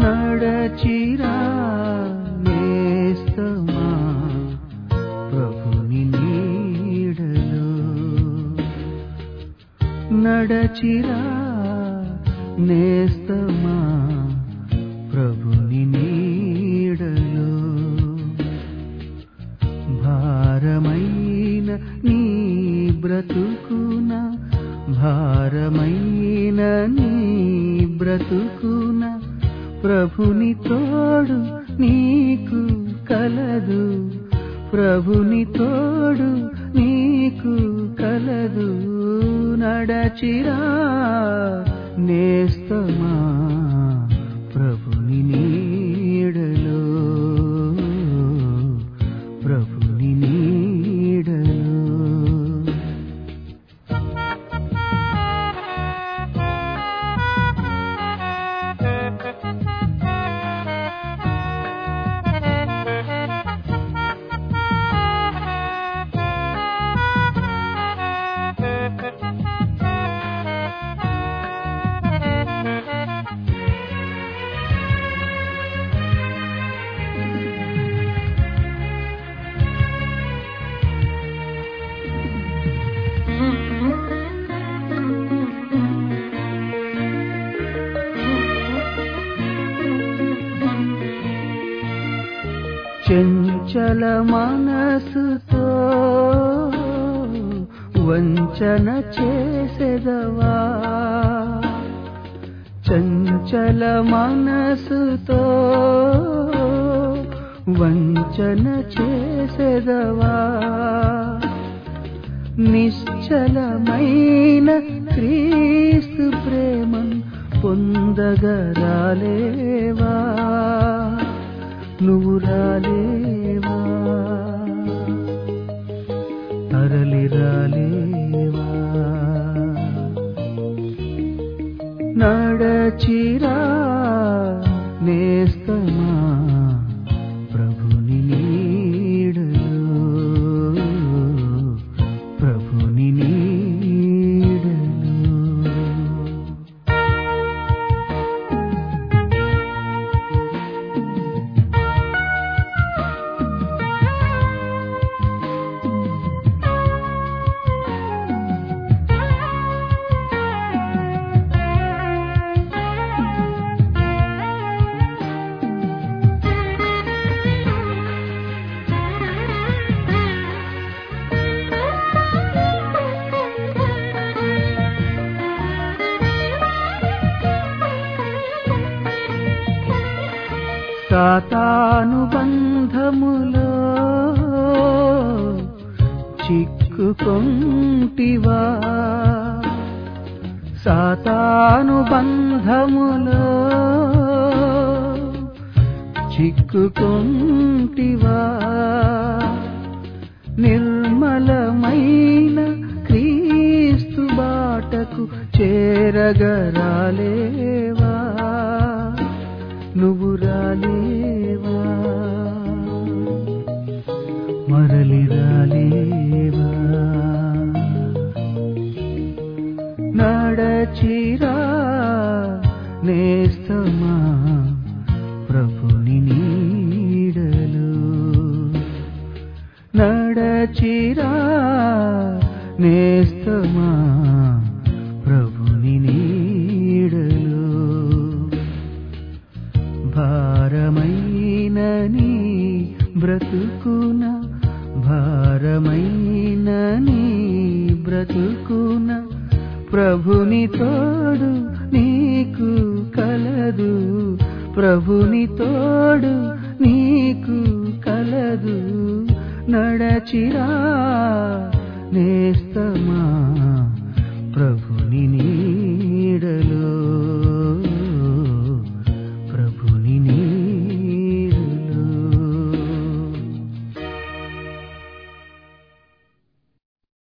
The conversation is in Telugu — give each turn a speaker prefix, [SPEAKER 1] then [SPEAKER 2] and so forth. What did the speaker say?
[SPEAKER 1] నడచిరా నేస్తమా ప్రభుని నీడలో, నడచిరా నేస్తమా ప్రభుని నీడలో. భారమైన నీ బ్రతుకున, భారమైన నీ బ్రతుకున ప్రభుని తోడు నీకు కలదు, ప్రభుని తోడు నీకు కలదు. నడచిరా నేస్తమా ప్రభుని నీడలో, ప్రభుని నీడలో. చంచల మనసుతో వంచన చేసెదవా, చంచల మనసుతో వంచన చేసెదవా. నిశ్చలమైన క్రీస్తు ప్రేమను పొందగరాలేవా, నువ్వు రాలేవా, తరలి రాలేవా. నడచిరా నేస్తమా ప్రభుని నీడలో, ప్రభుని నీడలో. సాతాను బంధములో చిక్కుకొంటివా, సాతాను బంధములో చిక్కుకొంటివా. నిర్మలమైన క్రీస్తు బాటకు చేరగరాలేవా, నువ్వు రాలేవా, మరలి రాలేవా. నడచిరా నేస్తమా ప్రభుని నీడలో, నడచిరా నేస్తమా ప్రభుని నీడలో. భారమైన నీ బ్రతుకున, భారమైన నీ బ్రతుకున ప్రభుని తోడు నీకు కలదు, ప్రభుని తోడు నీకు కలదు. నడచిరా నేస్తమా ప్రభుని